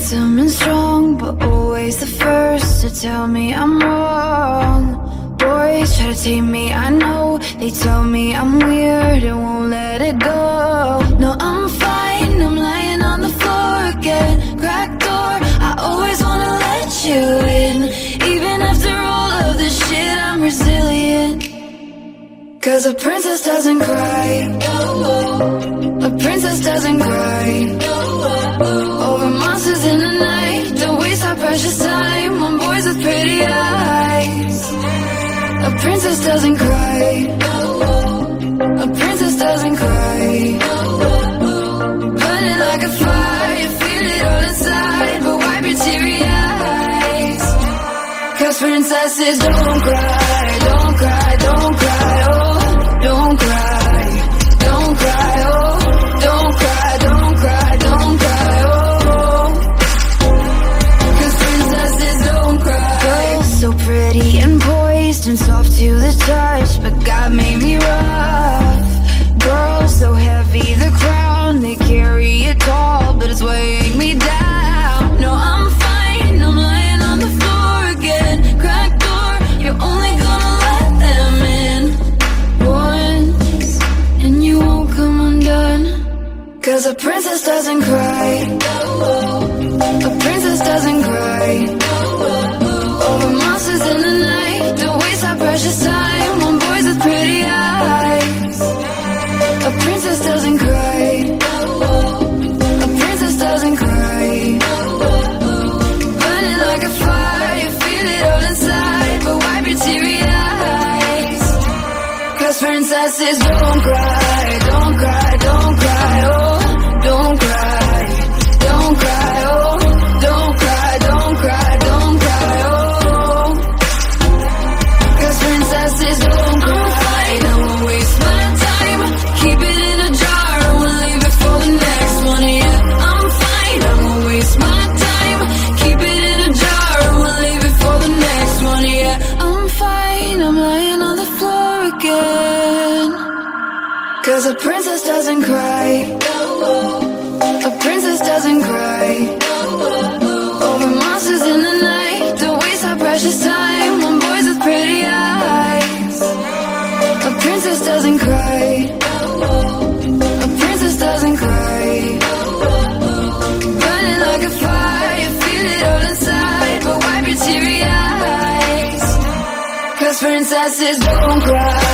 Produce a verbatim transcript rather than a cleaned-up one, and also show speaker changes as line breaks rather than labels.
handsome and strong, but always the first to tell me I'm wrong. Boys try to tame me, I know. They tell me I'm weird and won't let it go. No, I'm fine, I'm lying on the floor again. Crack door, I always wanna let you in. Even after all of this shit, I'm resilient. Cause a princess doesn't cry. A princess doesn't cry over monsters in the night. Don't waste our precious time on boys with pretty eyes. A princess doesn't cry. A princess doesn't cry. Burning like a fire, you feel it all inside, but wipe your teary eyes. Cause princesses don't cry, don't cry, don't cry, oh, don't cry, don't cry, oh, don't cry, don't cry, don't cry, oh. Cause princesses don't cry. Girls so pretty and poised and soft to the touch, but God made me rough. Girls so heavy, the crown, they carry it tall, but it's weighing me down. No, I'm fine, I'm lying on the floor again. Crack door, you're only gonna let them in once, and you won't come undone. Cause a princess doesn't cry. A princess doesn't cry over monsters in the night. Don't waste our precious time on boys with pretty eyes. A princess doesn't cry. A princess doesn't cry. Burning like a fire, you feel it all inside, but wipe your teary eyes. Cause princesses don't cry, don't cry, don't cry, oh, don't cry, don't cry, oh, don't cry, don't cry, don't cry, oh. Cause princesses don't cry. I won't waste my time, keep it in a jar, I won't leave it for the next one. Yeah, I'm fine, I won't waste my time, keep it in a jar, I won't leave it for the next one. Yeah, I'm fine, I'm lying on the floor again. Cause a princess doesn't cry. A princess doesn't cry over monsters in the night. Don't waste our precious time on boys with pretty eyes. A princess doesn't cry. A princess doesn't cry. Burning like a fire, you feel it all inside, but wipe your teary eyes. Cause princesses don't cry.